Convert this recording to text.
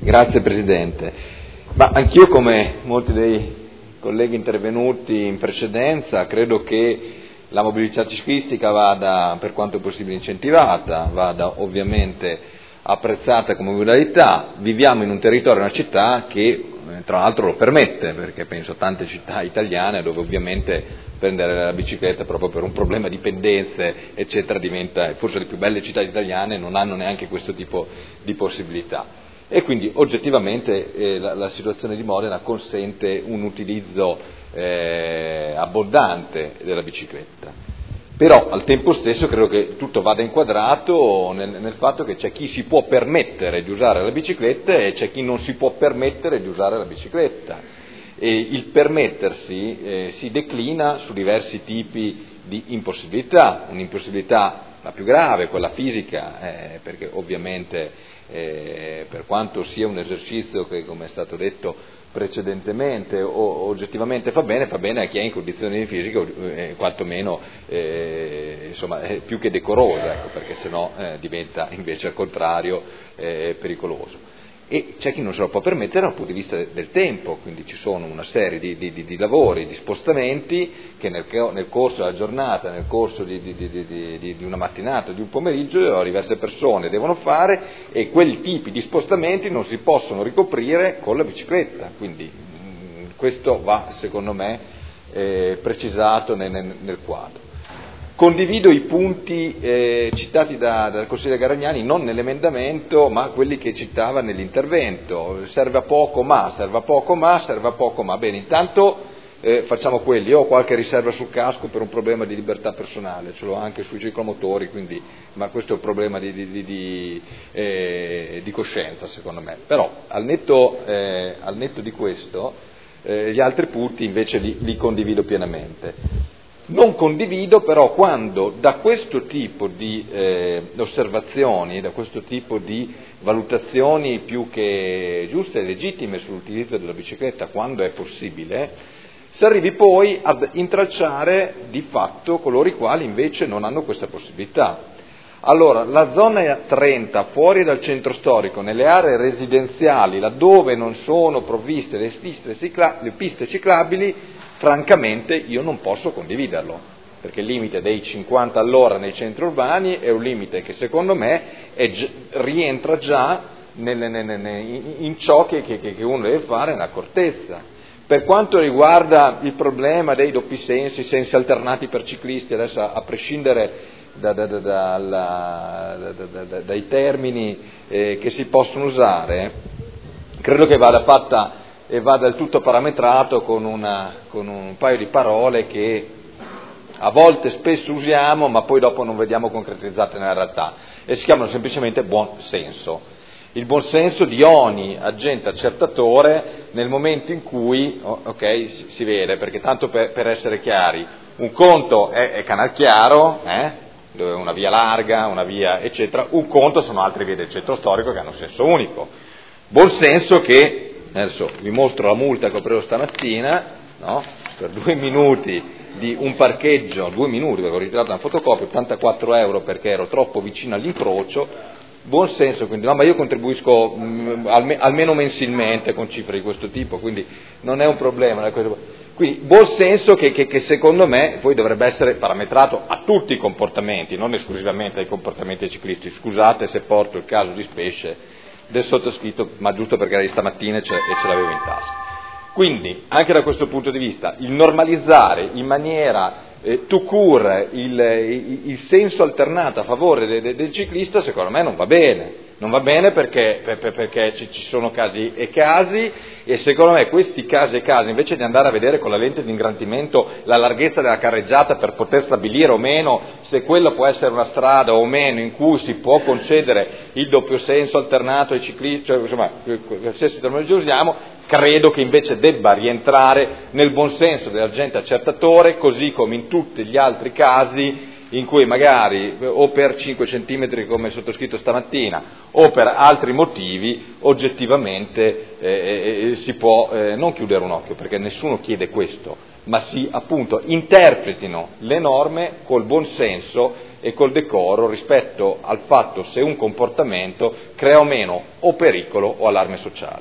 Grazie Presidente. Ma anch'io, come molti dei colleghi intervenuti in precedenza, credo che la mobilità ciclistica vada, per quanto possibile, incentivata, vada ovviamente apprezzata come modalità. Viviamo in un territorio, una città che tra l'altro lo permette, perché penso a tante città italiane dove ovviamente prendere la bicicletta proprio per un problema di pendenze eccetera diventa, forse le più belle città italiane non hanno neanche questo tipo di possibilità. E quindi oggettivamente la situazione di Modena consente un utilizzo abbondante della bicicletta. Però al tempo stesso credo che tutto vada inquadrato nel fatto che c'è chi si può permettere di usare la bicicletta e c'è chi non si può permettere di usare la bicicletta. E il permettersi si declina su diversi tipi di impossibilità. Un'impossibilità la più grave, quella fisica, perché ovviamente per quanto sia un esercizio che, come è stato detto precedentemente, oggettivamente fa bene a chi è in condizioni fisiche quantomeno più che decorosa, ecco, perché sennò diventa invece al contrario pericoloso. E c'è chi non se lo può permettere dal punto di vista del tempo, quindi ci sono una serie di lavori, di spostamenti che nel corso della giornata, nel corso di una mattinata, di un pomeriggio, diverse persone devono fare e quei tipi di spostamenti non si possono ricoprire con la bicicletta, quindi questo va secondo me precisato nel quadro. Condivido i punti citati dal consigliere Garagnani, non nell'emendamento, ma quelli che citava nell'intervento. Serve a poco ma. Bene, intanto facciamo quelli. Io ho qualche riserva sul casco per un problema di libertà personale, ce l'ho anche sui ciclomotori, quindi, ma questo è un problema di coscienza, secondo me. Però, al netto di questo, gli altri punti invece li condivido pienamente. Non condivido però quando da questo tipo di osservazioni, da questo tipo di valutazioni più che giuste e legittime sull'utilizzo della bicicletta quando è possibile, si arrivi poi ad intralciare di fatto coloro i quali invece non hanno questa possibilità. Allora, la zona 30 fuori dal centro storico, nelle aree residenziali, laddove non sono provviste le piste ciclabili, francamente io non posso condividerlo, perché il limite dei 50 all'ora nei centri urbani è un limite che secondo me rientra già in ciò che uno deve fare nell'accortezza. Per quanto riguarda il problema dei doppi sensi, sensi alternati per ciclisti, adesso a prescindere dai termini che si possono usare, credo che vada fatta e va del tutto parametrato con un paio di parole che a volte spesso usiamo ma poi dopo non vediamo concretizzate nella realtà e si chiamano semplicemente buon senso. Il buon senso di ogni agente accertatore nel momento in cui si vede, perché tanto per essere chiari, un conto è Canalchiaro, dove è una via larga, una via eccetera, un conto sono altre vie del centro storico che hanno senso unico. Buon senso che adesso vi mostro la multa che ho preso stamattina, no? Per 2 minuti di un parcheggio, 2 minuti perché ho ritirato una fotocopia, 84 euro perché ero troppo vicino all'incrocio. Buon senso, quindi no, ma io contribuisco almeno mensilmente con cifre di questo tipo, quindi non è un problema. Quindi buon senso che secondo me poi dovrebbe essere parametrato a tutti i comportamenti, non esclusivamente ai comportamenti dei ciclisti. Scusate se porto il caso di specie del sottoscritto, ma giusto perché era di stamattina e ce l'avevo in tasca. Quindi, anche da questo punto di vista, il normalizzare in maniera tout court il senso alternato a favore del ciclista, secondo me non va bene. Non va bene perché ci sono casi e casi, e secondo me questi casi e casi, invece di andare a vedere con la lente di ingrandimento la larghezza della carreggiata per poter stabilire o meno se quella può essere una strada o meno in cui si può concedere il doppio senso alternato ai ciclisti, cioè insomma qualsiasi terminologia usiamo, credo che invece debba rientrare nel buonsenso dell'agente accertatore, così come in tutti gli altri casi in cui magari o per 5 centimetri come sottoscritto stamattina o per altri motivi oggettivamente si può non chiudere un occhio, perché nessuno chiede questo, ma si appunto interpretino le norme col buon senso e col decoro rispetto al fatto se un comportamento crea o meno o pericolo o allarme sociale.